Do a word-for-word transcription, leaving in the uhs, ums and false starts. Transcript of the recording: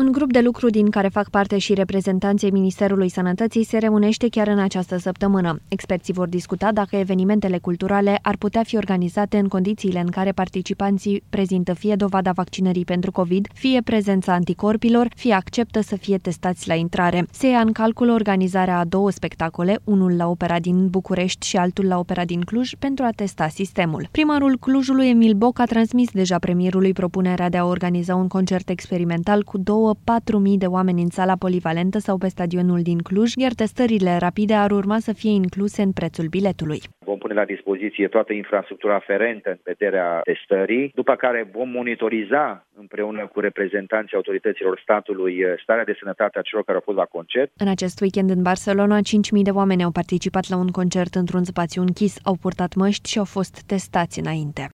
Un grup de lucru din care fac parte și reprezentanții Ministerului Sănătății se reunește chiar în această săptămână. Experții vor discuta dacă evenimentele culturale ar putea fi organizate în condițiile în care participanții prezintă fie dovada vaccinării pentru COVID, fie prezența anticorpilor, fie acceptă să fie testați la intrare. Se ia în calcul organizarea a două spectacole, unul la Opera din București și altul la Opera din Cluj, pentru a testa sistemul. Primarul Clujului, Emil Boc, a transmis deja premierului propunerea de a organiza un concert experimental cu două patru mii de oameni în sala polivalentă sau pe stadionul din Cluj, iar testările rapide ar urma să fie incluse în prețul biletului. Vom pune la dispoziție toată infrastructura aferentă în vederea testării, după care vom monitoriza împreună cu reprezentanții autorităților statului starea de sănătate a celor care au fost la concert. În acest weekend în Barcelona, cinci mii de oameni au participat la un concert într-un spațiu închis, au purtat măști și au fost testați înainte.